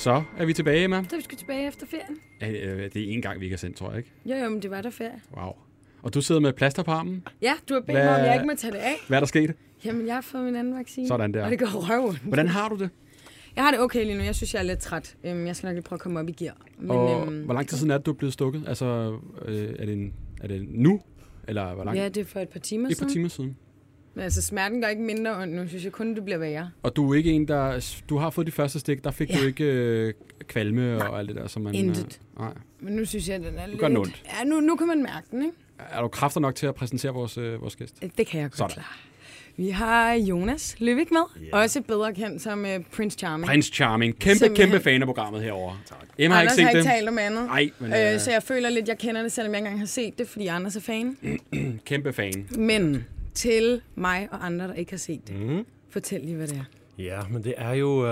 Så er vi tilbage, Emma. Så er vi sgu tilbage efter ferien. Det er en gang, vi ikke har sendt, tror jeg, ikke? Jo, men det var der ferie. Wow. Og du sidder med plaster på armen? Ja, du har bedt mig, om jeg ikke må tage det af. Hvad er der sket? Jamen, jeg har fået min anden vaccine. Sådan der. Og det går røven. Hvordan har du det? Jeg har det okay lige nu. Jeg synes, jeg er lidt træt. Jeg skal nok lige prøve at komme op i gear. Men, og hvor lang tid siden er det, du er blevet stukket? Altså, er det nu? Eller hvor lang? Ja, det er for et par timer siden. Et par timer siden. Men altså, smerten gør ikke mindre, og nu synes jeg kun, det bliver værre. Og du er ikke en, der... Du har fået de første stik, der fik du ikke kvalme og alt det der, som man... Intet. Nej. Men nu synes jeg, den er lidt... gør den ondt. Ja, nu kan man mærke den, ikke? Er du kræfter nok til at præsentere vores gæst? Det kan jeg godt klare. Vi har Jonas Løvik med, også bedre kendt som Prince Charming. Prince Charming. Kæmpe fan af programmet herovre. Tak. Emma har ikke set det. Anders har ikke talt om andet. Nej, men, så jeg føler lidt, jeg kender det, selvom jeg ikke engang har set det, fordi Anders er fan. Kæmpe fan. Men til mig og andre, der ikke har set det, fortæl lige, hvad det er. Ja, men det er jo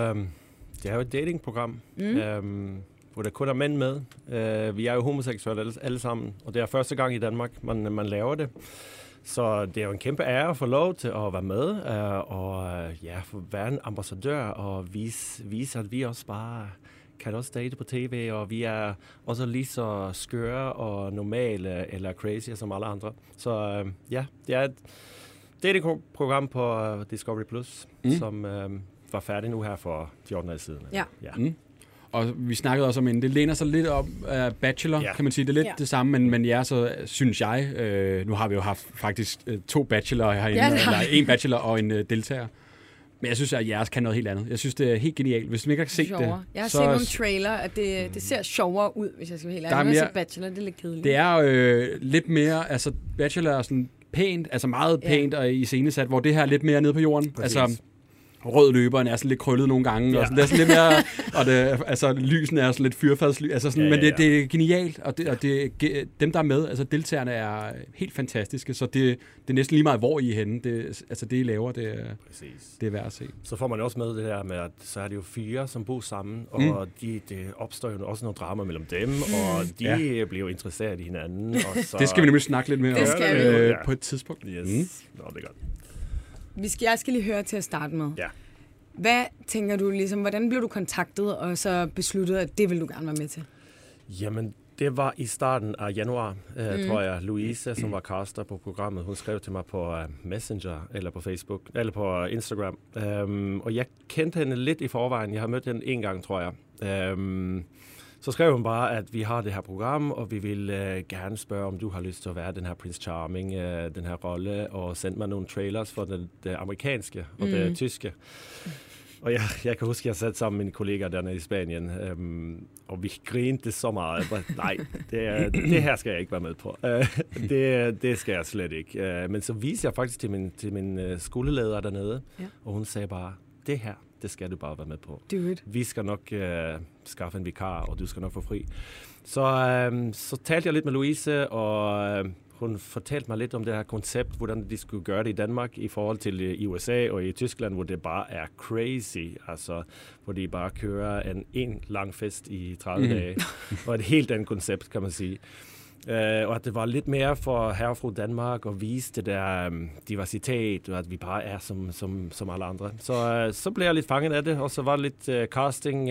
et datingprogram, hvor der kun er mænd med. Vi er jo homoseksuelle alle sammen, og det er første gang i Danmark, man laver det. Så det er jo en kæmpe ære at få lov til at være med, og få være en ambassadør og vise, at vi også bare kan også date på tv, og vi er også lige så skøre og normale eller crazy som alle andre. Så det er et datingprogram på Discovery Plus, som var færdig nu her for 14 år siden. Ja. Og vi snakkede også om, at det læner sig lidt op af Bachelor, kan man sige. Det er lidt det samme, men jeg så synes jeg, nu har vi jo haft faktisk 2 bachelorer herinde, eller en bachelor og en deltager. Men jeg synes, at jeres kan noget helt andet. Jeg synes, det er helt genialt. Hvis du ikke har set det... Jeg har set nogle trailer, at det ser sjovere ud, hvis jeg skal være helt ærlig. Jeg Bachelor, det er lidt kedeligt. Det er lidt mere... Altså, Bachelor er sådan pænt, altså meget pænt og iscenesat, hvor det her er lidt mere nede på jorden. Præcis. Altså, rød løberen er sådan lidt krøllet nogle gange, og sådan, det er sådan lidt mere, og lysen er sådan lidt fyrfadslys, altså sådan, men det er genialt, og dem der er med, altså deltagerne er helt fantastiske, så det er næsten lige meget, hvor I er henne, det I laver, det er værd at se. Så får man også med det her med, at så er det jo 4, som bor sammen, og det opstår jo også noget drama mellem dem, og de bliver jo interesseret i hinanden. Og så... Det skal vi nemlig snakke lidt mere om på et tidspunkt. Yes. Nå, det er godt. Jeg skal lige høre til at starte med. Ja. Hvad tænker du ligesom, hvordan blev du kontaktet, og så besluttet, at det vil du gerne være med til? Jamen, det var i starten af januar, tror jeg. Louise, som var caster på programmet, hun skrev til mig på Messenger, eller på Facebook, eller på Instagram. Og jeg kendte hende lidt i forvejen. Jeg har mødt hende en gang, tror jeg. Så skrev hun bare, at vi har det her program, og vi vil gerne spørge, om du har lyst til at være den her Prince Charming, den her rolle, og sendte mig nogle trailers for det amerikanske og det tyske. Og jeg kan huske, at jeg sad sammen med mine kollegaer dernede i Spanien, og vi grinte så meget. Nej, det her skal jeg ikke være med på. Det skal jeg slet ikke. Men så viste jeg faktisk til min skoleleder dernede, og hun sagde bare, det her, det skal du bare være med på. Vi skal nok skaffe en vikar, og du skal nok få fri. Så talte jeg lidt med Louise, og hun fortalte mig lidt om det her koncept, hvordan de skulle gøre det i Danmark i forhold til i USA og i Tyskland, hvor det bare er crazy. Altså, hvor de bare kører en lang fest i 30 dage. Og et helt andet koncept, kan man sige. Og at det var lidt mere for herre og fru Danmark at vise det der diversitet, og at vi bare er som alle andre. Så blev jeg lidt fanget af det, og så var det lidt casting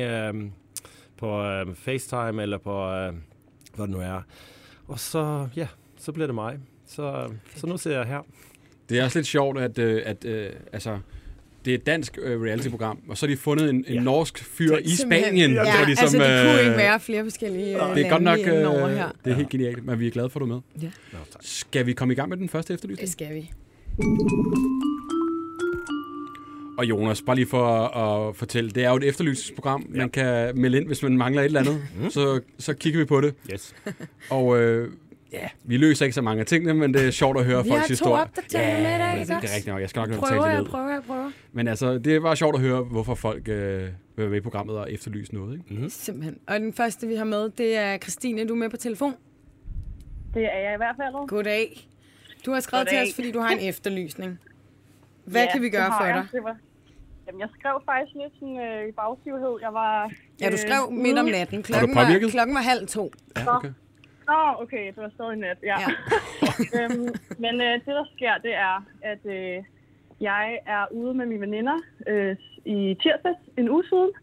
på FaceTime, eller på hvad det nu er. Og så blev det mig. Så nu sidder jeg her. Det er også lidt sjovt, at altså, det er et dansk reality-program, og så har de fundet en norsk fyr i Spanien. Ja, ligesom, altså det kunne ikke være flere forskellige det er godt nok, her. Det er helt genialt, men vi er glade for, at du er med. Ja. Skal vi komme i gang med den første efterlysning? Det skal vi. Og Jonas, bare lige for at fortælle, det er jo et efterlysningsprogram. Man kan melde ind, hvis man mangler et eller andet. Så kigger vi på det. Yes. Og vi løser ikke så mange af tingene, men det er sjovt at høre folks historie. Vi har 2 opdateringer med i dag, ikke? Det er rigtigt nok. Jeg skal nok tale det ned. Jeg prøver. Men altså, det var sjovt at høre, hvorfor folk vil være med i programmet og efterlyse noget, ikke? Simpelthen. Og den første, vi har med, det er Christine. Du er med på telefon? Det er jeg i hvert fald. Goddag. Du har skrevet til os, fordi du har en efterlysning. Hvad kan vi gøre for dig? Jamen, jeg skrev faktisk lidt sådan, i bagstivhed. Jeg var... du skrev midt om natten. Klokken var 1:30. Ja, okay. Okay, det var stadig nat, ja. Men det, der sker, det er, at jeg er ude med mine veninder i tirsdags, en uge siden.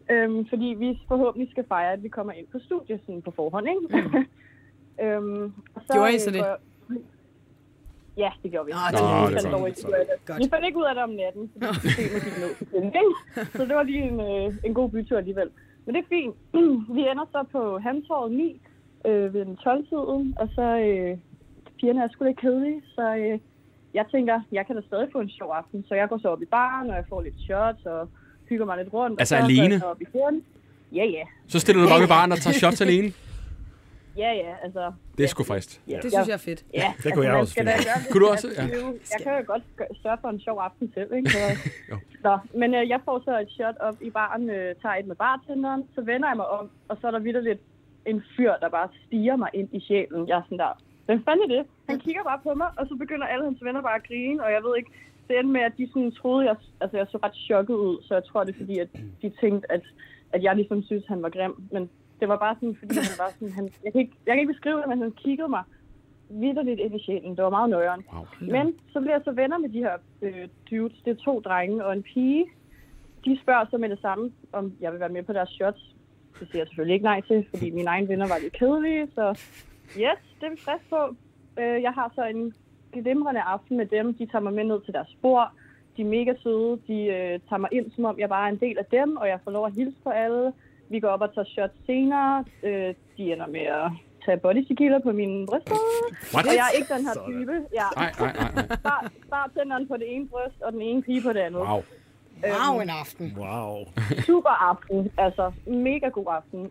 Fordi vi forhåbentlig skal fejre, at vi kommer ind på studiet sådan på forhånd, ikke? Og så, gjorde I så det? Ja, det gjorde vi. Godt. Vi fandt ikke ud af det om natten, fordi systemet gik ned til den, så det var lige en god bytur alligevel. Men det er fint. Vi ender så på Hamtorvet 9 ved den 12-tiden, og så pigerne er sgu lidt kedelige, så jeg tænker, jeg kan da stadig få en sjov aften. Så jeg går så op i baren, og jeg får lidt shots og hygger mig lidt rundt. Altså og så alene? Så op i fjorden. Ja. Så stiller du dig op i baren og tager shots alene? Ja, altså... Det er sgu frist. Ja. Det synes jeg er fedt. Ja, det kunne jeg også finde. Kunne du også? Ja. Jeg kan jo godt sørge for en sjov aften selv, ikke? Så, men jeg får så et shot op i baren, tager et med bartenderen, så vender jeg mig om, og så er der vitterligt en fyr, der bare stiger mig ind i sjælen. Jeg er sådan der, hvem fanden er det? Han kigger bare på mig, og så begynder alle hans venner bare at grine, og jeg ved ikke, det endte med, at de sådan troede, jeg så ret chokket ud, så jeg tror, det er fordi, at de tænkte, at jeg ligesom synes, han var grim, men det var bare sådan, fordi han var sådan, jeg kan ikke beskrive det, men han kiggede mig vitterligt ind i sjælen. Det var meget nøjeren. Wow. Men så bliver jeg så venner med de her dudes. Det er 2 drenge og en pige. De spørger så med det samme, om jeg vil være med på deres shots. Det siger jeg selvfølgelig ikke nej til, fordi mine egne venner var lidt kedelige. Så yes, det er vi frisk på. Jeg har så en glimrende aften med dem. De tager mig med ned til deres bord. De er mega søde. De tager mig ind, som om jeg bare er en del af dem, og jeg får lov at hilse på alle. Vi går op og tager shots senere. De ender med at tage body tequila på mine bryster. Og jeg er ikke den her type. Nej. Bartenderen på det ene bryst, og den ene pige på det andet. Wow. En aften. Wow. Super aften. Altså, mega god aften.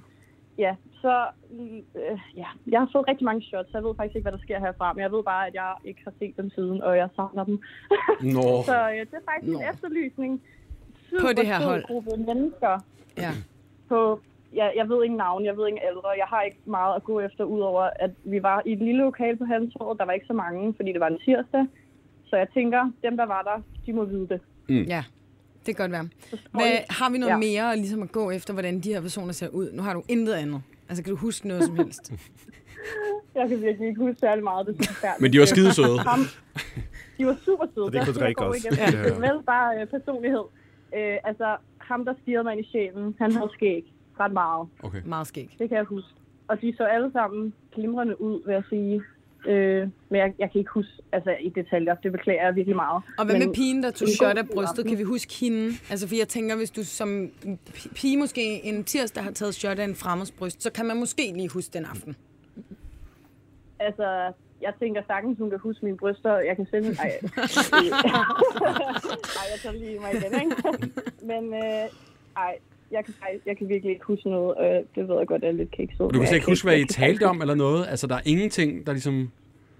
Jeg har fået rigtig mange shots, så jeg ved faktisk ikke, hvad der sker herfra. Men jeg ved bare, at jeg ikke har set dem siden, og jeg savner dem. Så det er faktisk en efterlysning. På det her hold. Gruppe mennesker. Ja. På, jeg ved ingen navn, jeg ved ingen ældre. Jeg har ikke meget at gå efter, udover at vi var i et lille lokal på Hamtorvet. Der var ikke så mange, fordi det var en tirsdag. Så jeg tænker, dem der var der, de må vide det. Ja, det kan godt være. Har vi noget mere ligesom at gå efter, hvordan de her personer ser ud? Nu har du intet andet. Altså, kan du huske noget som helst? Jeg kan virkelig ikke huske særlig meget. Det er forfærdeligt. Men de var skide søde. De var super søde. Og det kunne drikke også. Det er vel bare personlighed. Altså, ham der stirrede mig ind i sjælen, han havde skæg ret meget. Okay. Meget skæg. Det kan jeg huske. Og de så alle sammen glimrende ud, vil jeg sige. Men jeg kan ikke huske i detaljer. Det beklager jeg virkelig meget. Og hvad med pigen, der tog shot af brystet? Kan vi huske hende? Altså, for jeg tænker, hvis du som pige måske en tirsdag har taget shot af en fremmeds bryst, så kan man måske lige huske den aften. Altså, jeg tænker sagtens, hun kan huske mine bryster. Jeg kan sende... Ej, jeg tager lige mig igen, ikke? Men jeg kan virkelig ikke huske noget. Det ved jeg godt, jeg er lidt kikset. Du kan slet ikke huske, hvad I talte om eller noget? Altså, der er ingenting, der ligesom...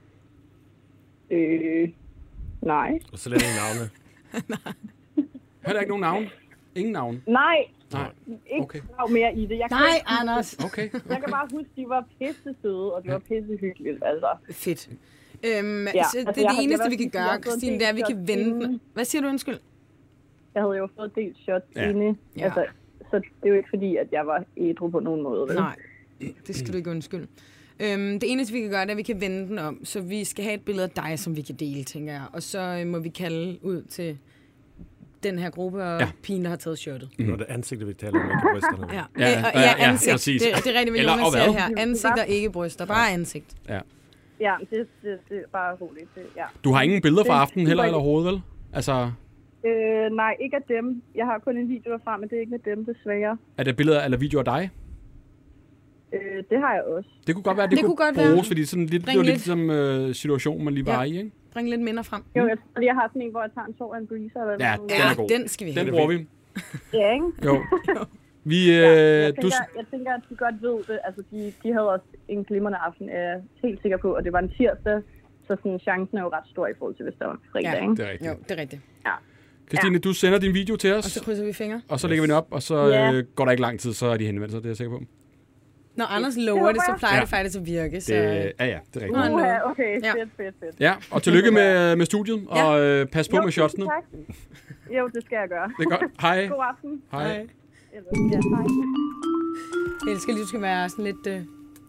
Nej. Og så lidt ingen navne. Heller ikke nogen navn? Ingen navn? Nej. Ikke okay. Mere i det. Anders. Okay. Jeg kan bare huske, de var pisse søde, og det var pisse hyggeligt. Altså. Fedt. Så det er det eneste, vi kan gøre, Christine, det er, at vi kan vente. Hvad siger du, undskyld? Jeg havde jo fået delt shot inde. Ja. Altså, så det er jo ikke fordi, at jeg var ædru på nogen måde. Vel? Nej, det skal du ikke undskylde. Det eneste, vi kan gøre, det er, at vi kan vende den om. Så vi skal have et billede af dig, som vi kan dele, tænker jeg. Og så må vi kalde ud til den her gruppe og pigen, der har taget shirtet. Nu er det ansigtet, vi taler om, ikke brysterne. Ja, ansigt. Det er rigtigt, hvad Jonas siger her. Ansigt og ikke bryster. Bare ansigt. Ja, det er bare roligt. Ja. Du har ingen billeder fra aftenen heller eller overhovedet, vel? Altså... nej, ikke af dem. Jeg har kun en video derfra, men det er ikke med dem, desværre. Er der billeder eller videoer af dig? Det har jeg også. Det kunne godt være, det kunne bruges, fordi sådan lidt, det var lidt som situationen, man lige var i, ikke? Bring lidt minder frem. Jo, jeg har sådan en, hvor jeg tager en tår af en breezer. Eller den er god. Den skal vi have. Den bruger vi. Ja, ikke? Jo. Jeg tænker, at de godt ved det. Altså, de havde også en glimrende aften, er jeg helt sikker på, og det var en tirsdag, så sådan, chancen er jo ret stor i forhold til, hvis der var fredag, ikke? Det er rigtigt. Jo, det er rigtigt. Ja. Christine, du sender din video til os. Og så krydser vi fingre. Og så lægger vi den op, og så går der ikke lang tid, så er de henvendt sig, det er jeg sikker på. Når Anders lover det, så plejer det faktisk at virke. Så... Det er rigtigt. Okay, fedt. Ja, og tillykke med studiet, og pas på med shotsene. Tak. Jo, det skal jeg gøre. Det er godt. Hej. God aften. Hej. Ja, hej. Jeg elsker lige, du skal være sådan lidt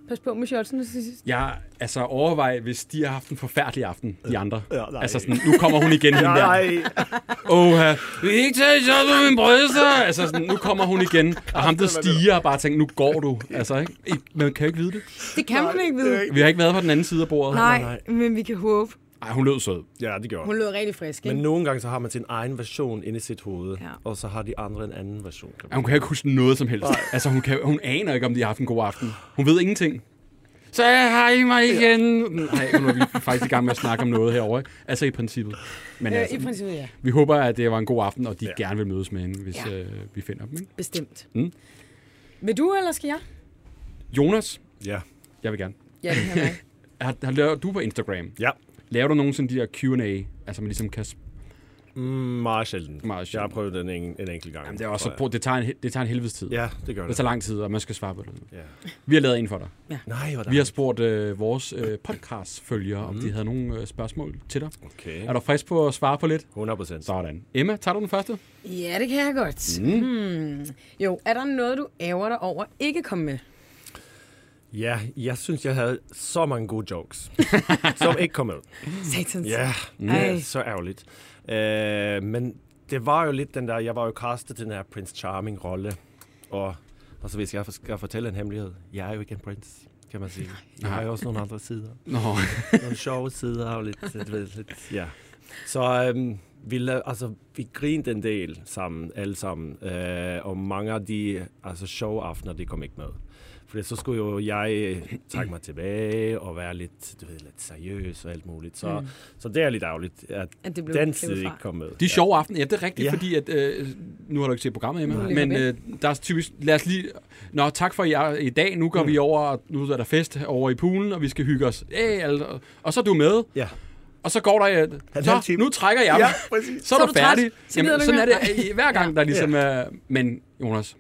Pas på med shotsen til sidst. Ja, altså overvej, hvis de har haft en forfærdelig aften, de andre. Ja, altså sådan, nu kommer hun igen, hende der. Vi ikke tage shot på min bryster. Altså sådan, nu kommer hun igen. Og ham der stiger og bare tænker, nu går du. Altså, ikke? Man kan jo ikke vide det. Det kan man ikke vide. Vi har ikke været på den anden side af bordet. Nej, men vi kan håbe. Ej, hun lød sød. Ja, det gjorde hun. Lød rigtig frisk, ikke? Men nogle gange så har man sin egen version inde i sit hoved, og så har de andre en anden version. Hun kan ikke huske noget som helst. Altså, hun aner ikke, om de har haft en god aften. Hun ved ingenting. Så hej mig igen. Nej, nu er vi faktisk i gang med at snakke om noget herovre. Ikke? Altså i princippet. Men altså, i princippet, ja. Vi håber, at det var en god aften, og de gerne vil mødes med hende, hvis vi finder dem. Ikke? Bestemt. Vil du, eller skal jeg? Jonas? Ja. Jeg vil gerne. Ja, det kan jeg. Har lavet du på Instagram? Ja. Laver du nogensinde de der Q&A? Altså man ligesom kan... Meget sjældent. Jeg har prøvet den en enkelt gang. Jamen, det er også det tager en helvedes tid. Ja, det gør det. Det tager lang tid, og man skal svare på det. Ja. Vi har lavet en for dig. Ja. Nej, vi har spurgt vores podcast-følgere, om de havde nogle spørgsmål til dig. Okay. Er du frisk på at svare på lidt? 100%. Sådan. Emma, tager du den første? Ja, det kan jeg godt. Jo, er der noget, du ærger dig over ikke komme med? Ja, jeg synes, jeg havde så mange gode jokes, som ikke kom med. Satans. Ja, det er så ærgerligt. Men det var jo lidt den der, jeg var jo castet til den her Prince Charming-rolle, og så hvis jeg skal fortælle en hemmelighed, jeg er jo ikke en prins, kan man sige. Jeg har jo også nogle andre sider. Nogle sjove sider og lidt, ja. Så vi grinede en del sammen, alle sammen, og mange af de sjove aftener, det kom ikke med. For så skulle jo jeg trække mig tilbage og være lidt, lidt seriøs og alt muligt. Så det er lidt ærgerligt, at den side ikke kom med. De sjove aften, ja, det er rigtigt, fordi at, nu har du ikke set programmet, Emma, men der er typisk, lad os lige, tak for i dag, nu går vi over, nu er der fest over i poolen, og vi skal hygge os. Og så er du med. Ja. Og så går der, så nu trækker jeg mig. Ja, så er du færdig. Jamen, sådan er det hver gang, der ligesom er, men Jonas,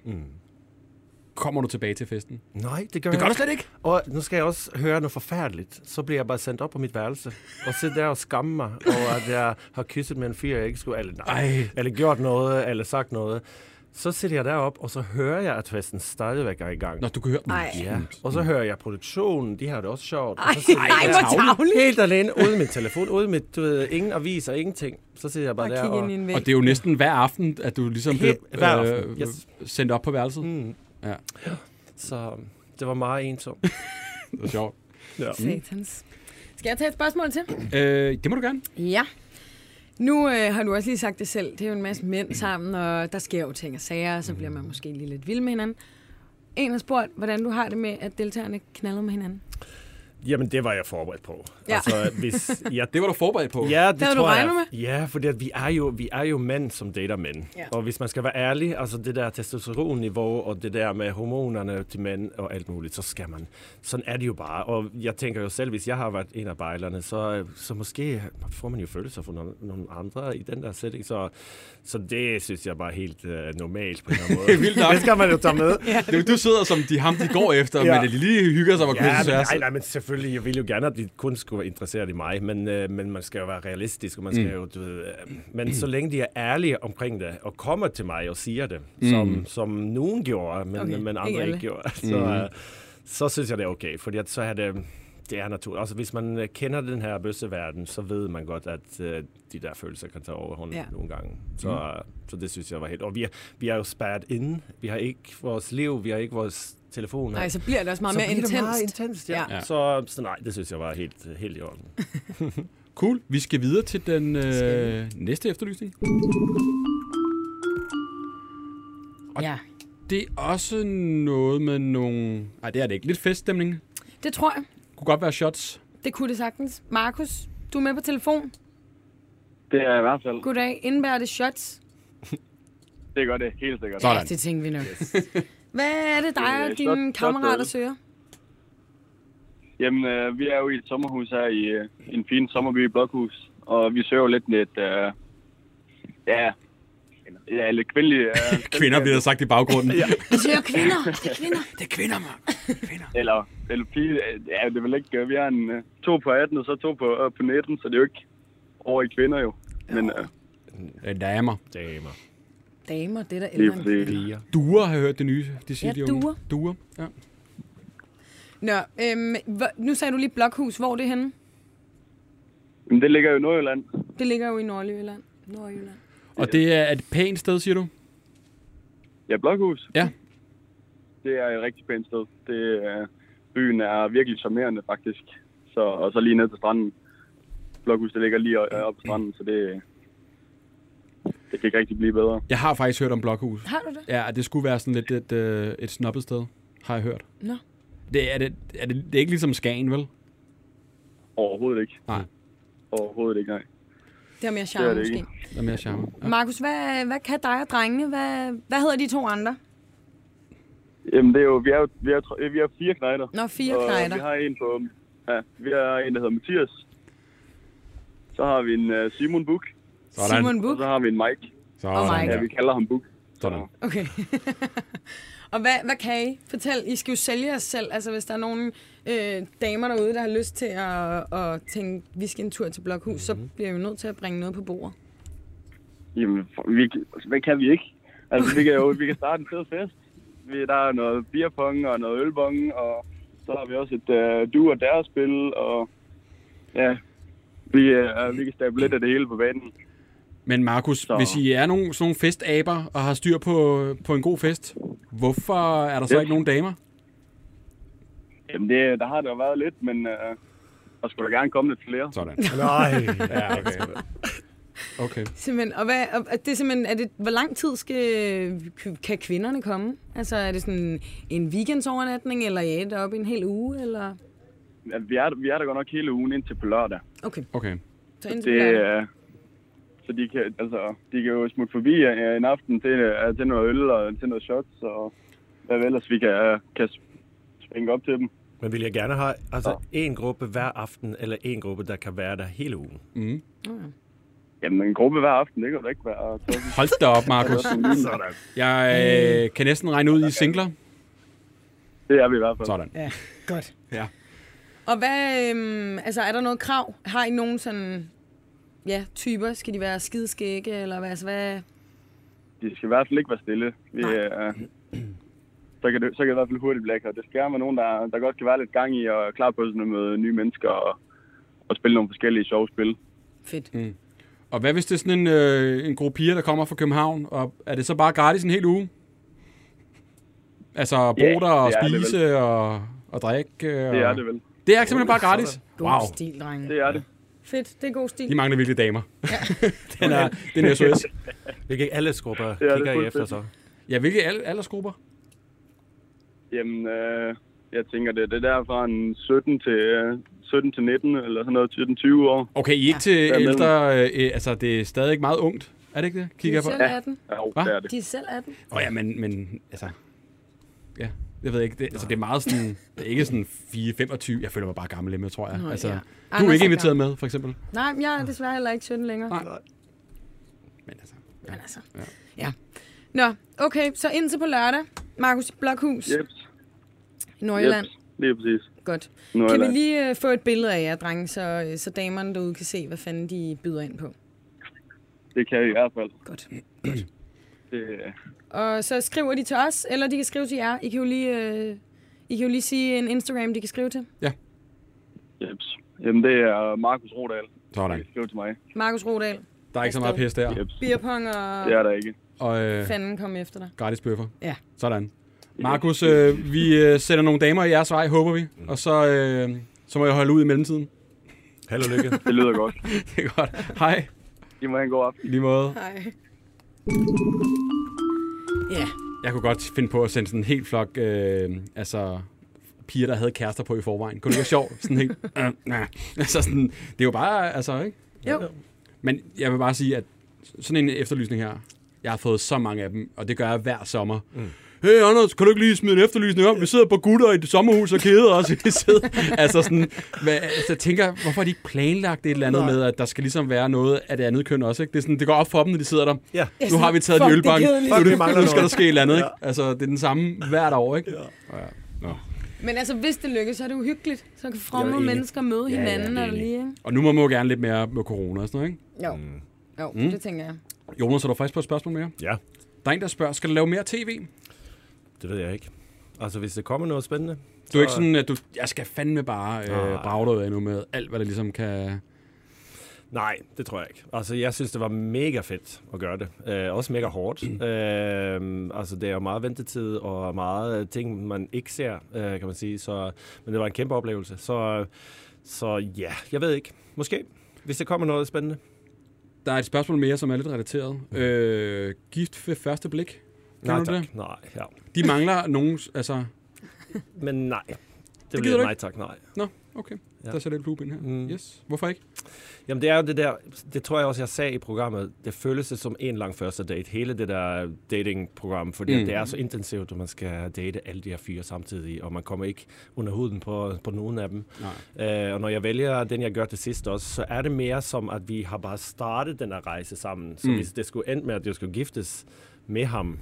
kommer du tilbage til festen? Nej, det gør du slet ikke. Og nu skal jeg også høre noget forfærdeligt. Så bliver jeg bare sendt op på mit værelse og sidder der og skammer mig over, at jeg har kysset med en fyr, jeg ikke skulle, eller gjort noget, eller sagt noget. Så sidder jeg derop, og så hører jeg, at festen stadigvæk er i gang. Nå, du kan høre den. Ja. Og så hører jeg produktionen, de har det også sjovt. Ej, hvor tavligt. Helt alene, uden min telefon, uden mit, ingen aviser, ingenting. Så sidder jeg bare der. Og det er jo næsten hver aften, at du ligesom bliver sendt op på værelset. Ja. Så det var meget ensomt. Det var sjovt. Ja. Satans. Skal jeg tage et spørgsmål til? Det må du gerne. Ja. Nu har du også lige sagt det selv. Det er jo en masse mænd sammen, og der sker jo ting og sager, og så bliver man måske lige lidt vild med hinanden. En har spurgt, hvordan du har det med, at deltagerne knaller med hinanden. Jamen, det var jeg forberedt på. Ja. Altså, det var du forberedt på? Ja, det tror jeg. Med? Ja, fordi at vi er jo mænd, som dater mænd. Ja. Og hvis man skal være ærlig, altså det der testosteronniveau, og det der med hormonerne til mænd og alt muligt, så skal man. Sådan er det jo bare. Og jeg tænker jo selv, hvis jeg har været en af bejlerne, så måske får man jo følelser for nogle andre i den der setting. Så det synes jeg bare helt normalt på en eller anden måde. Det skal man jo tage med. Ja. Du sidder som de går efter, men de lige hygger sig på kryds. Nej, men selvfølgelig, jeg vil jo gerne, at de kun skulle være interesseret i mig, men man skal jo være realistisk, og man skal jo, men så længe de er ærlige omkring det, og kommer til mig og siger det, som nogen gjorde, men andre ikke gjorde, så synes jeg, det er okay, fordi så er det er naturligt. Altså, hvis man kender den her bøsseverden, så ved man godt, at de der følelser kan tage overhånd nogle gange. Så det synes jeg var helt... Og vi er jo spærret inde. Vi har ikke vores liv, vi har ikke vores telefoner. Nej, så bliver det også meget mere intenst. Meget intenst, ja. Så nej, det synes jeg var helt i orden. Cool. Vi skal videre til den næste efterlysning. Og det er også noget med nogle... Nej, det er det ikke. Lidt feststemning. Det tror jeg. Kunne godt være shots. Det kunne det sagtens. Markus, du er med på telefon. Det er i hvert fald. Goddag. Indebærer det shots? Det gør det helt sikkert. Ja, det tænker vi nok. Hvad er det dig og dine kammerater søger? Jamen, vi er jo i et sommerhus her i en fin sommerby i Blokhus. Og vi søger jo lidt lidt kvindelige... kvinder bliver der sagt i baggrunden. Vi søger kvinder. Det er kvinder. Det er kvinder, man. Eller pige. Ja, det er vel ikke... Vi har en 2 på 18, og så 2 på 19, så det er jo ikke over i kvinder jo. Men... Damer. Damer, det er der ældre end kvinder. Duer har jeg hørt det nye. De siger duer. Duer, ja. Nå, nu sagde du lige Blokhus. Hvor er det henne? Men det ligger jo i Nordjylland. Det ligger jo i Nordjylland. Og det er et pænt sted, siger du? Ja, Blokhus. Ja. Det er et rigtig pænt sted. Byen er virkelig charmerende, faktisk. Og så lige ned til stranden. Blokhus, det ligger lige oppe på stranden, så det kan ikke rigtig blive bedre. Jeg har faktisk hørt om Blokhus. Har du det? Ja, det skulle være sådan lidt et snobbet sted, har jeg hørt. Nå. Det er ikke ligesom Skagen, vel? Overhovedet ikke. Nej. Overhovedet ikke, nej. Det er mere charme, måske. Det er mere charme. Ja. Markus, hvad kan dig og drengene? Hvad hedder de 2 andre? Jamen, det er jo, vi er 4 knejder. Nå, 4 knejder. Vi har vi har en, der hedder Mathias. Så har vi en Simon Buch. Simon Buch. Og så har vi en Mike. Og Mike. Ja, vi kalder ham Buch. Sådan. Okay. Og hvad kan I fortælle? I skal jo sælge jer selv. Altså, hvis der er nogle damer derude, der har lyst til at tænke, vi skal en tur til Blokhus, så bliver vi nødt til at bringe noget på bordet. Jamen, hvad kan vi ikke? Altså, vi kan starte en fed fest. Der er noget beerpong og noget ølbong, og så har vi også et du og deres spil, og ja, vi kan stable lidt af det hele på banen. Men Markus, hvis I er sådan nogle festaber og har styr på en god fest, hvorfor er der så ikke nogen damer? Jamen, der har det jo været lidt, men der skulle da gerne komme lidt flere. Sådan. Nej. Ja, okay. Simpelthen. Og det er simpelthen, hvor lang tid kan kvinderne komme? Altså, er det sådan en weekendsovernatning, eller er det deroppe en hel uge, eller? Ja, vi er der godt nok hele ugen indtil på lørdag. Okay. Så indtil på lørdag. Så de kan jo smutte forbi en aften til noget øl og til noget shots, og hvad ellers vi kan springe op til dem. Men vil jeg gerne have en gruppe hver aften, eller en gruppe, der kan være der hele ugen? Mm. Jamen, en gruppe hver aften, det kan da ikke være... Hold da op, Markus. Jeg kan næsten regne ud i singler. Det er vi i hvert fald. Sådan. Ja, godt. Ja. Og hvad, er der noget krav? Har I nogen sådan, typer? Skal de være skideskægge, eller hvad? De skal i hvert fald ikke være stille. Så kan det i hvert fald hurtigt blive lækkert. Det skal være nogen, der godt kan være lidt gang i og klar på sådan med nye mennesker og spille nogle forskellige sjove spil. Fedt. Mm. Og hvad hvis det er sådan en gruppe piger, der kommer fra København, og er det så bare gratis en hel uge? Altså bo der og spise og drikke? Det er det vel. Det er simpelthen bare gratis? God stil, drenge. Det er det. Fedt, det er god stil. De mangler virkelig damer. Ja. den er SOS. Hvilke aldersgrupper kigger I efter så? Ja, hvilke aldersgrupper? Jamen, jeg tænker, det er der fra en 17 til 19, eller sådan noget, 17-20 år. Okay, I er ikke til ældre, det er stadig meget ungt, er det ikke det? Kigger de er selv 18. Ja, det er det. De er selv 18. Ja, men ja, jeg ved ikke, det er meget sådan, det er ikke sådan 4-25, jeg føler mig bare gammel hjemme, tror jeg. Du er ikke inviteret med, for eksempel? Nej, jeg er desværre heller ikke 17 længere. Nej. Men ja. Nå, okay, så indtil på lørdag, Markus, Blokhus. Yep. I Nordjylland. Yep, lige præcis. Godt. Nordjylland. Kan vi lige få et billede af jer, drenge, så damerne derude kan se, hvad fanden de byder ind på? Det kan vi i hvert fald. Godt. Det, og så skriver de til os, eller de kan skrive til jer. I kan jo lige sige en Instagram, de kan skrive til. Ja. Jeps. Jamen, det er Markus Rodal. Sådan. Skriv til mig. Markus Rodal. Der er ikke så meget pis der. Beerpong og... Det er der ikke. Og fanden komme efter dig. Gratis bøffer. Ja. Sådan. Markus, vi sætter nogle damer i jeres vej, håber vi. Og så må jeg holde ud i mellemtiden. Held og lykke. Det lyder godt. Det er godt. Hej. I må have en god aften. I lige måde. Hej. Ja. Jeg kunne godt finde på at sende sådan en helt flok, piger, der havde kærester på i forvejen. Kunne det være sjovt? Sådan helt, altså sådan, det er jo bare, ikke? Jo. Men jeg vil bare sige, at sådan en efterlysning her, jeg har fået så mange af dem, og det gør jeg hver sommer. Hey Anders, kan du ikke lige smide en efterlysning om? Vi sidder på gutter i et sommerhus og keder os. Jeg tænker, hvorfor har de ikke planlagt et eller andet med, at der skal ligesom være noget af det andet køn også, ikke? Det er sådan, det går op for dem, når de sidder der. Ja. Nu har vi taget de ølbank. Nu skal der ske et eller andet, ikke? Altså, det er den samme hvert år, ikke? Ja. Men altså, hvis det lykkes, så er det jo hyggeligt. Så kan fremmede mennesker møde hinanden. Eller lige, ikke? Og nu må man jo gerne lidt mere med corona og sådan noget, ikke? Jo, det tænker jeg. Jonas, er du frisk på et spørgsmål mere? Ja. Der er en, der spørger, skal du lave mere tv? Det ved jeg ikke. Altså, hvis det kommer noget spændende, Du er ikke sådan, at jeg skal fandme bare brage dig endnu med alt, hvad det ligesom kan... Nej, det tror jeg ikke. Altså, jeg synes, det var mega fedt at gøre det. Også mega hårdt. Altså, det er jo meget ventetid og meget ting, man ikke ser, kan man sige. Men det var en kæmpe oplevelse. Så ja, jeg ved ikke. Måske, hvis der kommer noget spændende. Der er et spørgsmål mere, som er lidt relateret. Gift ved første blik? Nej, tak. Det? Nej, ja. De mangler nogen, altså... Men nej. Det bliver nej, tak, nej. Nå, okay. Ja. Der sætter lidt flueben her. Yes. Hvorfor ikke? Jamen, det er jo det der... Det tror jeg også, jeg sagde i programmet. Det føles som en lang første date. Hele det der datingprogram. Fordi det er så intensivt, at man skal date alle de her 4 samtidig. Og man kommer ikke under huden på nogen af dem. Og når jeg vælger den, jeg gør til sidst også, så er det mere som, at vi har bare startet den her rejse sammen. Så hvis det skulle ende med, at jeg skulle giftes med ham...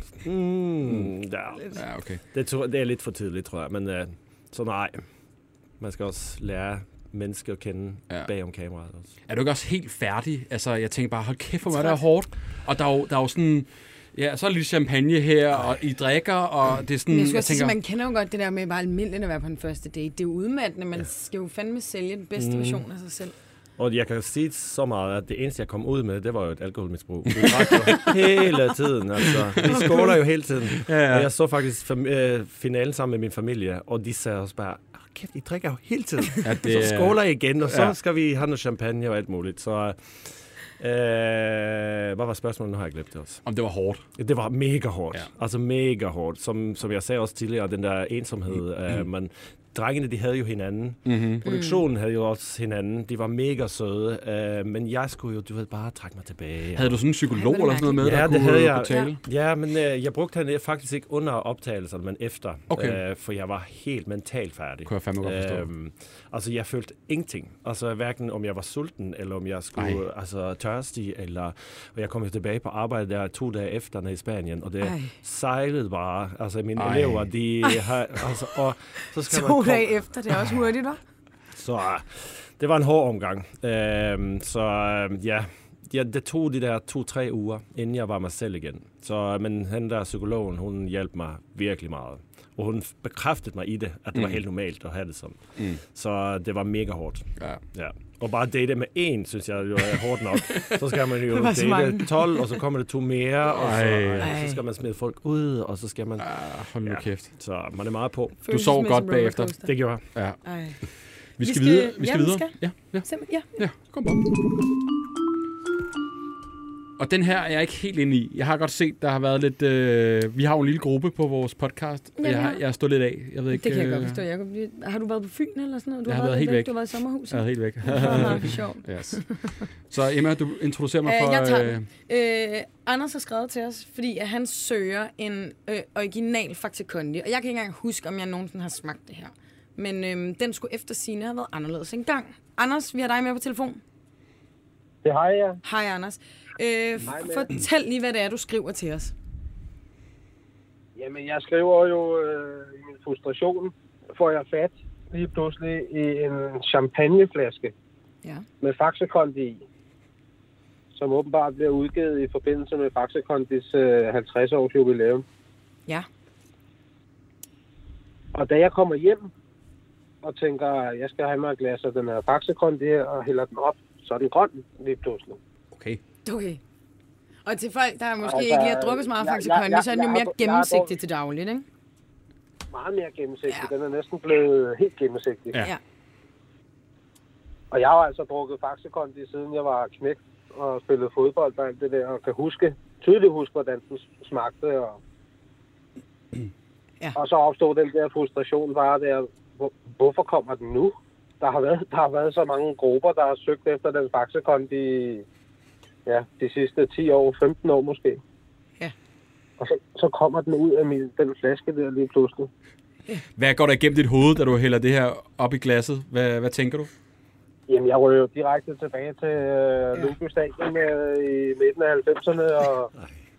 Ja, okay. Det er lidt for tidligt, tror jeg. Men så nej. Man skal også lære mennesker at kende bag om kameraet også. Er du ikke også helt færdig? Altså, jeg tænker bare, hold kæft, hvor meget det er hårdt. Og der er jo sådan... Ja, så er lidt champagne her, og I drikker, og det er sådan... Jeg tænker, man kender jo godt det der med bare almindeligt at være på en første date. Det er jo udmattende, man skal jo fandme sælge den bedste version af sig selv. Og jeg kan sige så meget, at det eneste, jeg kom ud med, det var jo et alkoholmisbrug. Vi drak jo hele tiden, altså. Vi skåler jo hele tiden. Ja. Og jeg så faktisk finalen sammen med min familie, og de sagde også bare, kæft, I drikker jo hele tiden. Ja, så skåler I igen, og så skal vi have noget champagne og alt muligt. Så hvad var spørgsmålet? Nu har jeg glemt det også. Om det var hårdt? Det var mega hårdt. Ja. Altså mega hårdt. Som jeg sagde også tidligere, den der ensomhed. Drengene, de havde jo hinanden. Produktionen havde jo også hinanden. De var mega søde. Men jeg skulle jo, bare trække mig tilbage. Havde du sådan en psykolog eller sådan noget med, der kunne fortælle? Ja, men jeg brugte han faktisk ikke under optagelserne, men efter. Okay. For jeg var helt mentalt færdig. Kunne jeg fandme godt forstå. Altså, jeg følte ingenting. Altså, hverken om jeg var sulten, eller om jeg skulle tørstig, og jeg kom jo tilbage på arbejde der 2 dage efter nede i Spanien, og det sejlede bare. Altså, mine elever, de har... Altså, og så skal 2 dage efter, det er også hurtigt, hva'? Så det var en hård omgang. Det tog de der 2-3 uger, inden jeg var mig selv igen. Men han der psykologen, hun hjalp mig virkelig meget. Og hun bekræftede mig i det, at det var helt normalt at have det sådan. Så det var mega hårdt. Ja. Og bare date med 1, synes jeg jo er hårdt nok. Så skal man jo date 12, og så kommer det 2 mere, og så skal man smide folk ud, og så skal man... Hold nu kæft. Så man er meget på. Du sov godt bagefter. Det gjorde jeg. Ja. Vi skal videre. Vi skal videre. Ja, kom på. Og den her er jeg ikke helt inde i. Jeg har godt set, der har været lidt... vi har jo en lille gruppe på vores podcast, og jeg har stået lidt af. Jeg ved ikke, det kan jeg godt forstå. Har du været på Fyn eller sådan noget? Jeg har været helt væk. Du har været i sommerhuset? Jeg har været helt væk. Det var meget sjovt. Yes. Så Emma, du introducerer mig for... Jeg tager Anders har skrevet til os, fordi at han søger en original Faxe Kondi, og jeg kan ikke engang huske, om jeg nogensinde har smagt det her. Men den skulle efter sigende have været anderledes en gang. Anders, vi har dig med på telefon. Det har jeg. Hej, Anders. Fortæl lige, hvad det er, du skriver til os. Jamen, jeg skriver jo i min frustration, får jeg fat lige pludselig i en champagneflaske med Faxe Kondi i, som åbenbart bliver udgivet i forbindelse med Faxe Kondis 50-års jubilæum. Ja. Og da jeg kommer hjem og tænker, jeg skal have mig et glas af den her Faxe Kondi her og hælder den op, så er den grøn lige pludselig. Okay. Og til folk, der måske ikke lige har drukket så meget Faxe Kondi, så er den jo mere gennemsigtig til dagligt, ikke? Meget mere gennemsigtig. Ja. Den er næsten blevet helt gennemsigtig. Ja. Og jeg har altså drukket Faxe Kondi, siden jeg var knægt og spillede fodbold og alt det der, og kan tydeligt huske, hvordan den smagte. Og så opstod den der frustration bare der, hvorfor kommer den nu? Der har været så mange grupper, der har søgt efter den Faxe Kondi de sidste 10 år, 15 år måske. Ja. Og så kommer den ud af den flaske der lige pludselig. Hvad går der igennem dit hoved, da du hælder det her op i glasset? Hvad tænker du? Jamen, jeg rører jo direkte tilbage til Lyngby Stadion i midten af 90'erne, og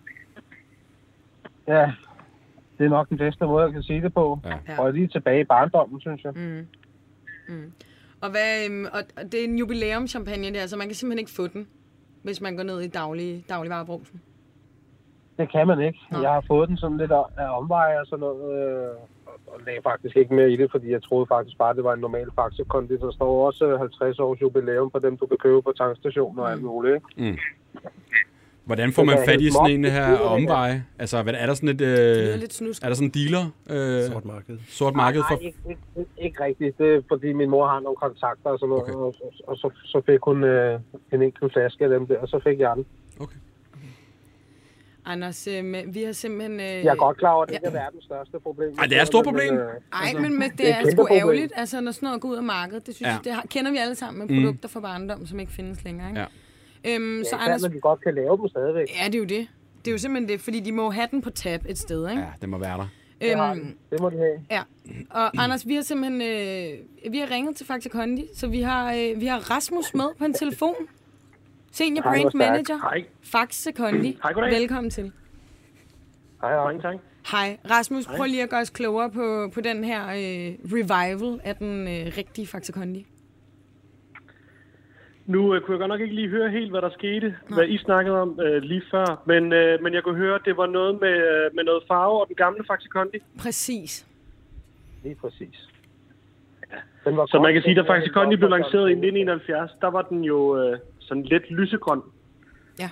det er nok den bedste måde, jeg kan sige det på. Ja. Og lige tilbage i barndommen, synes jeg. Og det er en jubilæumschampagne der, så man kan simpelthen ikke få den, hvis man går ned i dagligvarebrugsen. Det kan man ikke. Nå. Jeg har fået den sådan lidt af omveje og sådan noget. lagde faktisk ikke mere i det, fordi jeg troede faktisk bare, det var en normal Faxe Kondi. Der står også 50 års jubilæum på dem, du kan købe på tankstationer og alt muligt. Ikke? Hvordan får man fat i sådan en her omveje? Altså, er der sådan et... er der sådan en dealer? Sort marked for... Nej, ikke rigtigt. Det er, fordi min mor har nogle kontakter og sådan noget, og så fik hun en enkelt flaske af dem der, og så fik jeg den. Okay. Anders, vi har simpelthen... Jeg er godt klar over, at det ikke er verdens største problem. Nej, det er et stort problem. Men det er sgu ærgerligt, altså, når sådan noget går ud af markedet. Det synes jeg, det kender vi alle sammen med produkter fra barndom, som ikke findes længere, ikke? Ja. Så Anders, men de godt kan lave dem stadigvæk. Ja, det er jo det. Det er jo simpelthen det, fordi de må have den på tab et sted, ikke? Ja, det må være der. Det må de have. Ja, og Anders, vi har simpelthen vi har ringet til Faxe Kondi, så vi har Rasmus med på en telefon. Senior Brand Manager. Hej. Faxe Kondi. Hej, goddag. Velkommen til. Hej. Tak. Hej. Rasmus, prøv lige at gøre os klogere på den her revival af den rigtige Faxe Kondi. Nu kunne jeg godt nok ikke lige høre helt, hvad der skete, hvad I snakkede om lige før, men jeg kunne høre, at det var noget med noget farve og den gamle Faxe Kondi. Præcis. Lige præcis. Ja. Så man kan sige, at Faxe Kondi blev lanceret i 1971, der var den jo sådan lidt lysegrøn. Ja.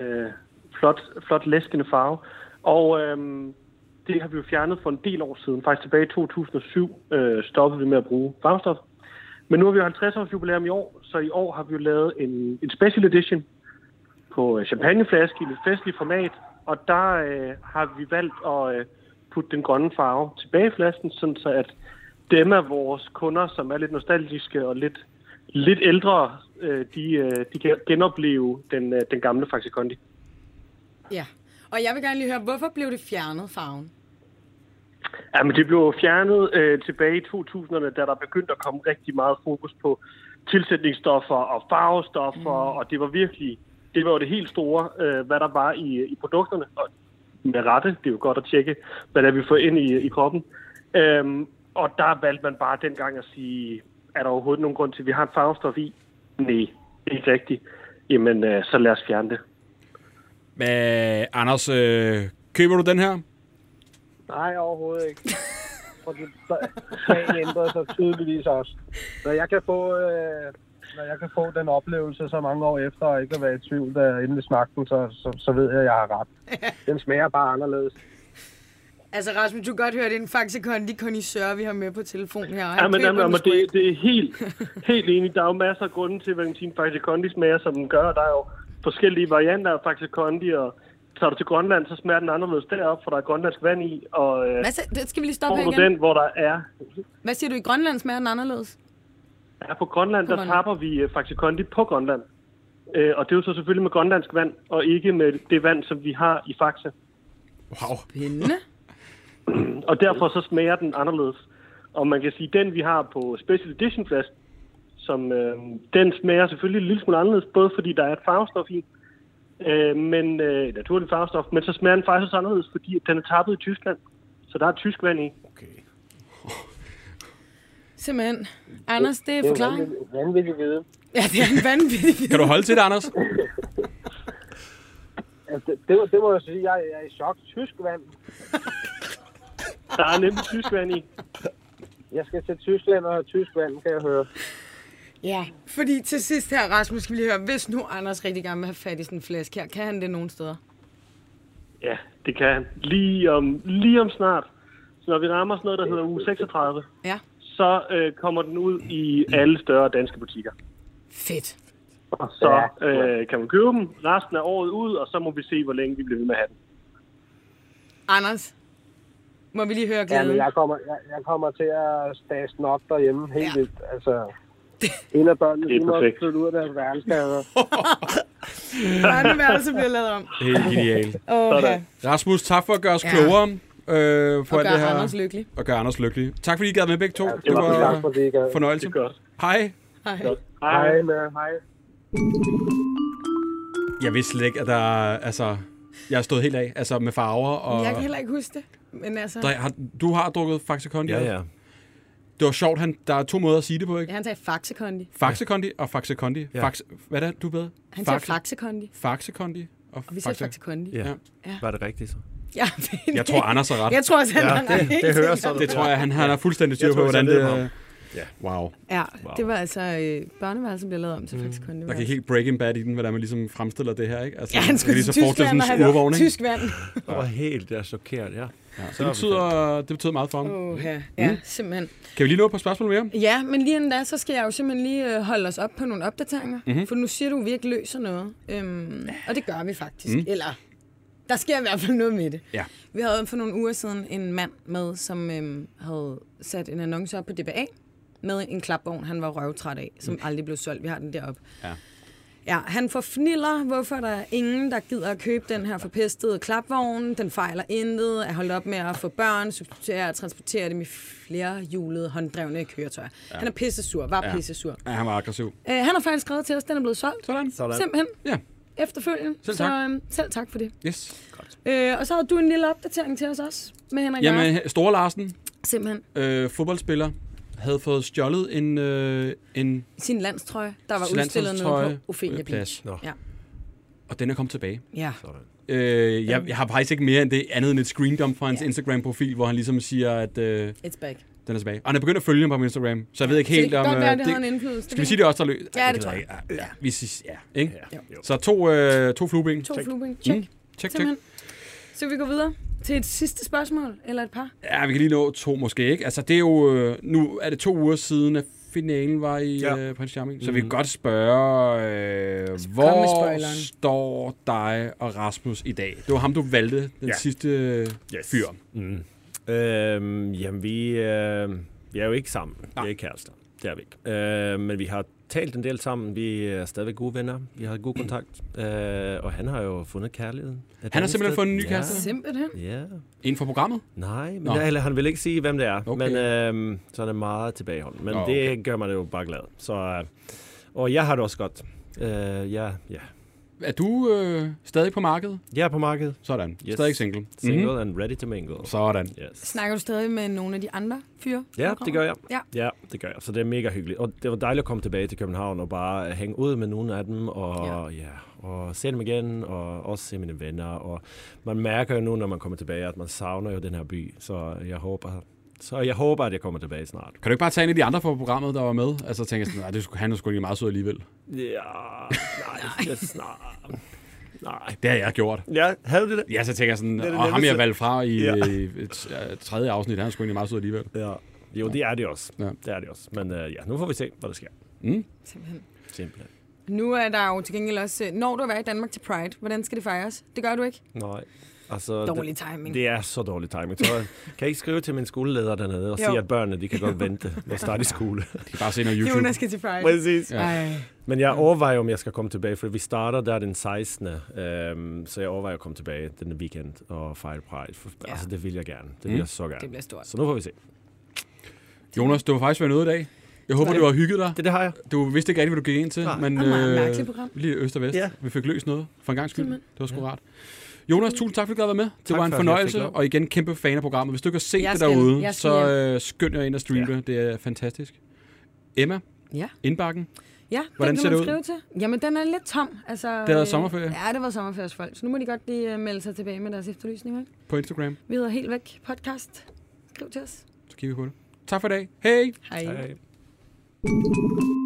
Flot læskende farve. Og det har vi jo fjernet for en del år siden. Faktisk tilbage i 2007 stoppede vi med at bruge farvestof. Men nu har vi jo 50 års jubilæum i år, så i år har vi jo lavet en special edition på champagneflaske i et festligt format. Og der har vi valgt at putte den grønne farve tilbage i flasken, sådan så at dem af vores kunder, som er lidt nostalgiske og lidt ældre, de kan genopleve den gamle Faxe Kondi. Ja, og jeg vil gerne lige høre, hvorfor blev det fjernet, farven? Ja, men det blev fjernet tilbage i 2000'erne, da der begyndte at komme rigtig meget fokus på tilsætningsstoffer og farvestoffer, og det var virkelig, det var jo det helt store, hvad der var i produkterne, og med rette, det er jo godt at tjekke, hvad der vi får ind i kroppen. Og der valgte man bare dengang at sige, er der overhovedet nogen grund til, at vi har et farvestof i? Nej, ikke rigtigt. Jamen, så lad os fjerne det. Anders, køber du den her? Nej, overhovedet ikke. Fordi sagen ændrede sig tydeligvis også. Når jeg kan få den oplevelse så mange år efter, og ikke at være i tvivl, da jeg endelig smagte den, så ved jeg, at jeg har ret. Den smager bare anderledes. Altså Rasmus, du kan godt høre, det er en Faxe Kondi connoisseur, vi har med på telefon her. Ja, men det er helt enig. Der er jo masser af grunde til, hvad en Faxe Kondi smager, som den gør. Der er jo forskellige varianter af Faxe Kondi, og tager du til Grønland, så smager den anderledes deroppe, for der er grønlandsk vand i. Og det skal vi lige stoppe her igen. Den, hvor der er... Hvad siger du, i Grønland smager den anderledes? Ja, på Grønland, der tapper vi Faxe Kondi på Grønland. Og det er jo så selvfølgelig med grønlandsk vand, og ikke med det vand, som vi har i Faxe. Wow. Spændende. Og derfor så smager den anderledes. Og man kan sige, den vi har på Special Edition flaske, som den smager selvfølgelig en lille smule anderledes, både fordi der er et farvestof i, men naturligt farvestof, men så smager den faktisk også anderledes, fordi den er tappet i Tyskland. Så der er tysk vand i. Okay. Simpelthen. Anders, det er forklaring. Det er vanvittigt vide. Ja, det er en vanvittig vide. Kan du holde til det, Anders? Det må jeg sige. Jeg er i chok. Tysk vand. Der er nemlig tysk vand i. Jeg skal til Tyskland og have tysk vand, kan jeg høre. Ja, fordi til sidst her, Rasmus, skal vi lige høre, hvis nu Anders rigtig gerne vil have fat i sådan en flaske her, kan han det nogen steder? Ja, det kan han. Lige om snart. Så når vi rammer sådan noget, der hedder uge 36, så kommer den ud i alle større danske butikker. Fedt. Og så kan man købe dem resten af året ud, og så må vi se, hvor længe vi bliver ved med at have den. Anders, må vi lige høre glæden? Ja, men jeg kommer til at stase den op derhjemme helt vildt. Altså, en af børnene, de må flytte ud af deres værelseskader. Børneværelset bliver lavet om. Helt genialt. Okay. Rasmus, tak for at gøre os klogere. For og gøre Anders lykkelig. Og gøre Anders lykkelig. Tak fordi I gad med begge to. Ja, det var tak, fordi I gad. fornøjelse. Det er godt. Hej. Hej. Hej. Hej. Jeg vidste slet ikke, at der... Altså, jeg har stået helt af, altså med farver. Og jeg kan heller ikke huske det. Men altså... Du har drukket Faxe Kondi? Ja. Det var sjovt, der er to måder at sige det på, ikke? Ja, han sagde Faxe Kondi. Faxe Kondi og Faxe Kondi. Ja. Hvad er det, du ved? Han sagde Faxe Kondi. Faxe Kondi. Og vi sagde Faxe Kondi. Ja. Var det rigtigt så? Ja, jeg tror, Anders har ret. Jeg tror også, han har ret. Det hører sådan. Det tror jeg, han har fuldstændig styr på, hvordan det... Ja. Wow. Ja, det var altså børneværelset, som blev lavet om til faktisk kun. Der gik helt Breaking Bad i den, hvordan man ligesom fremstiller det her, ikke? Altså, ja, han skulle til Tyskland, og han var tysk vand. Det var helt chokeret, ja. Det betyder meget for ham. Ja, simpelthen. Kan vi lige nå et par spørgsmål mere? Ja, men lige inden da, så skal jeg jo simpelthen lige holde os op på nogle opdateringer. For nu siger du, virkelig løser noget. Og det gør vi faktisk. Eller, der sker i hvert fald noget med det. Ja. Vi havde for nogle uger siden en mand med, som havde sat en annonce op på DBA med en klapvogn, han var røvtræt af, som aldrig blev solgt. Vi har den deroppe. Ja. Ja, han forfniller, hvorfor der er ingen, der gider at købe den her forpestede klapvogn. Den fejler intet, er holdt op med at få børn, substituere og transportere dem i flerhjulede, hånddrevne køretøjer. Ja. Han er pissesur, pissesur. Ja, han var aggressiv. Han har faktisk skrevet til os, den er blevet solgt. Sådan. Simpelthen. Ja. Efterfølgende. Selv tak. Så selv tak for det. Yes. Og så har du en lille opdatering til os også, med Henrik. Jamen, Store Larsen. Simpelthen. Fodboldspiller. Havde fået stjålet en sin landstrøje, der var udstillet nede på Ophelia Beach. Ja. Og den er kommet tilbage. Ja. Jeg har faktisk ikke mere end det andet end et screendump fra hans Instagram-profil, hvor han ligesom siger, at it's back. Den er tilbage. Og han er begyndt at følge mig på Instagram, så jeg ved ikke helt om... Så det kan godt være, det har en indflydelse. Skal vi sige det også, der løs? Ja, det tror jeg. Ja, vi siger ja, ikke? Ja. Så to flueben. To flueben. Check. Check. Så vi går videre til et sidste spørgsmål, eller et par? Ja, vi kan lige nå 2 måske, ikke? Altså, det er jo... Nu er det 2 uger siden, at finalen var i Prince Charming. Så vi kan godt spørge, hvor står dig og Rasmus i dag? Det var ham, du valgte, den sidste fyr. Jamen, vi er jo ikke sammen. Vi er ikke kærester. Det er vi ikke. Men vi har talt en del sammen. Vi er stadigvæk gode venner. Vi har god kontakt. Og han har jo fundet kærligheden. Han har simpelthen fundet en ny kæreste? Simpelthen? Ja. En fra programmet? Nej, men han vil ikke sige, hvem det er. Okay. Men så er det meget tilbageholdt. Men det gør mig jo bare glad. Så, og jeg har det også godt. Ja. Er du stadig på markedet? Jeg er på markedet. Sådan. Yes. Stadig single. Single and ready to mingle. Sådan. Yes. Snakker du stadig med nogle af de andre fyre? Ja, det gør jeg. Ja, det gør jeg. Så det er mega hyggeligt. Og det var dejligt at komme tilbage til København og bare hænge ud med nogle af dem og og se dem igen og også se mine venner. Og man mærker jo nu, når man kommer tilbage, at man savner jo den her by. Så jeg håber, at jeg kommer tilbage snart. Kan du ikke bare tage en af de andre fra programmet, der var med? Altså tænker jeg sådan, han er sgu lige meget sød alligevel. Ja, nej, snart. Nej. Det har jeg gjort. Ja, havde du det? Ja, så tænker jeg sådan, og ham jeg valgte fra i et 3. afsnit, han er sgu lige meget sød alligevel. Ja. Jo, det er det også. Ja. Det er det også. Men nu får vi se, hvad der sker. Simpelthen. Nu er der jo til gengæld også, når du er i Danmark til Pride, hvordan skal det fejres? Det gør du ikke? Nej. Altså, dårlig timing. Det er så dårlig timing. Så kan jeg ikke skrive til min skoleleder dernede og sige, at børnene de kan godt vente og starte i skole. De kan bare se noget YouTube. Jonas skal til Pride. Præcis. Ja. Men jeg overvejer, om jeg skal komme tilbage, for vi starter der den 16. Så jeg overvejer at komme tilbage den weekend og fejre Pride. Altså, det vil jeg gerne. Det vil jeg så gerne. Det bliver stort. Så nu får vi se. Jonas, du har faktisk været ude i dag. Jeg håber, du har hygget dig. Det har jeg. Du vidste ikke rigtig, hvad du gik ind til. Men mærkeligt program. Lige øst og vest. Ja. Vi fik løst noget for en gang skyld. Det var sgu rart. Jonas, tusind tak, fordi du gad være med. Det var en fornøjelse, og igen kæmpe fan af programmet. Hvis du ikke har set det derude, så skynd jer ind og streame det. Det er fantastisk. Emma, indbakken. Ja, hvordan ser det ud? Skrive til? Jamen, den er lidt tom. Altså, det har været sommerferie. Ja, det var sommerferie folk. Så nu må de godt lige melde sig tilbage med deres efterlysninger. På Instagram. Vi hedder Helt Væk Podcast. Skriv til os. Så kigger vi på det. Tak for i dag. Hej. Hej.